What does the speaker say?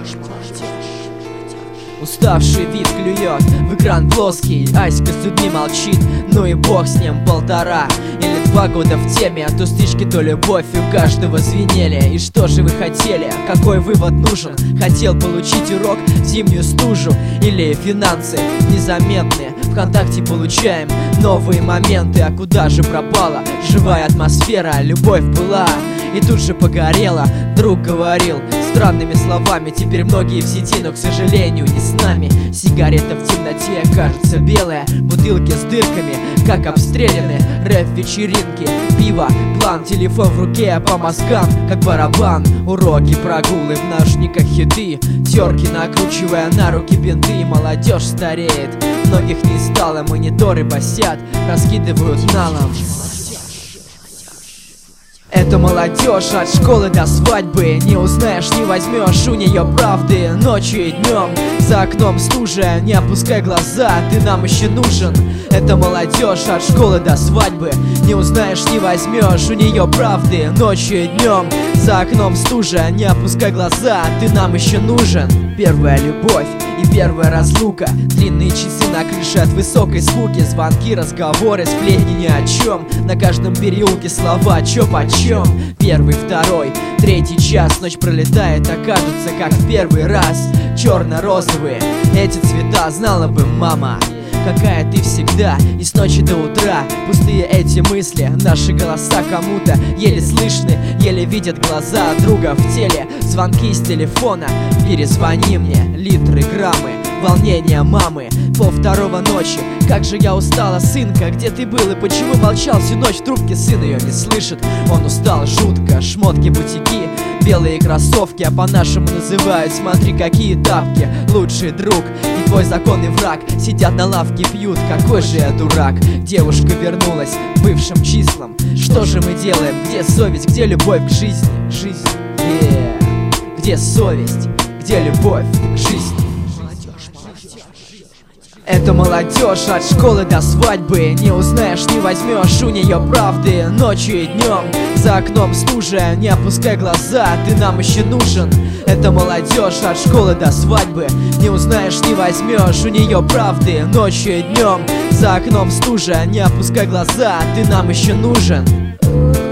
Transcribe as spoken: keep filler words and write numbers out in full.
Уставший вид клюет в экран плоский, Аська с людьми молчит, ну и бог с ним. Полтора или два года в теме, то стычки, то любовь, у каждого звенели. И что же вы хотели? Какой вывод нужен? Хотел получить урок в зимнюю стужу или финансы незаметные? ВКонтакте получаем новые моменты, а куда же пропала живая атмосфера? Любовь была и тут же погорела. Друг говорил странными словами, теперь многие в сети, но, к сожалению, не с нами. Сигарета в темноте кажется белая, бутылки с дырками, как обстреляны. Рэп-вечеринки, пиво, план, телефон в руке, по мозгам, как барабан. Уроки, прогулы, в наушниках хиты, терки, накручивая на руки бинты. Молодежь стареет, многих не стало, мониторы басят, раскидывают налом. Это молодежь от школы до свадьбы, не узнаешь, не возьмешь у нее правды. Ночью и днем, за окном стужа, не опускай глаза, ты нам еще нужен. Это молодежь от школы до свадьбы, не узнаешь, не возьмешь у нее правды. Ночью и днем, за окном стужа, не опускай глаза, ты нам еще нужен. Первая любовь и первая разлука, длинные часы на крыше от высокой скуки, звонки, разговоры, сплетни ни о чем. На каждом переулке слова чё почем. Первый, второй, третий час, ночь пролетает, а кажется, как в первый раз. Черно-розовые эти цвета, знала бы мама, какая ты всегда, и с ночи до утра. Пустые эти мысли, наши голоса кому-то еле слышны, еле видят глаза друга в теле. Звонки с телефона, перезвони мне, литры, граммы, волнение мамы. Пол второго ночи, как же я устала, сынка, где ты был и почему молчал всю ночь? В трубке сын ее не слышит, он устал жутко. Шмотки, бутики, белые кроссовки, а по-нашему называют смотри какие тапки. Лучший друг и твой законный враг сидят на лавке, пьют, какой же я дурак. Девушка вернулась к бывшим числам, что же мы делаем? Где совесть, где любовь к жизни? Жизнь, yeah. Где совесть, где любовь к жизни? Это молодежь от школы до свадьбы, не узнаешь, не возьмешь у нее правды. Ночью и днем, за окном стужа, не опускай глаза, ты нам еще нужен. Это молодежь от школы до свадьбы, не узнаешь, не возьмешь у нее правды. Ночью и днем, за окном стужа, не опускай глаза, ты нам еще нужен.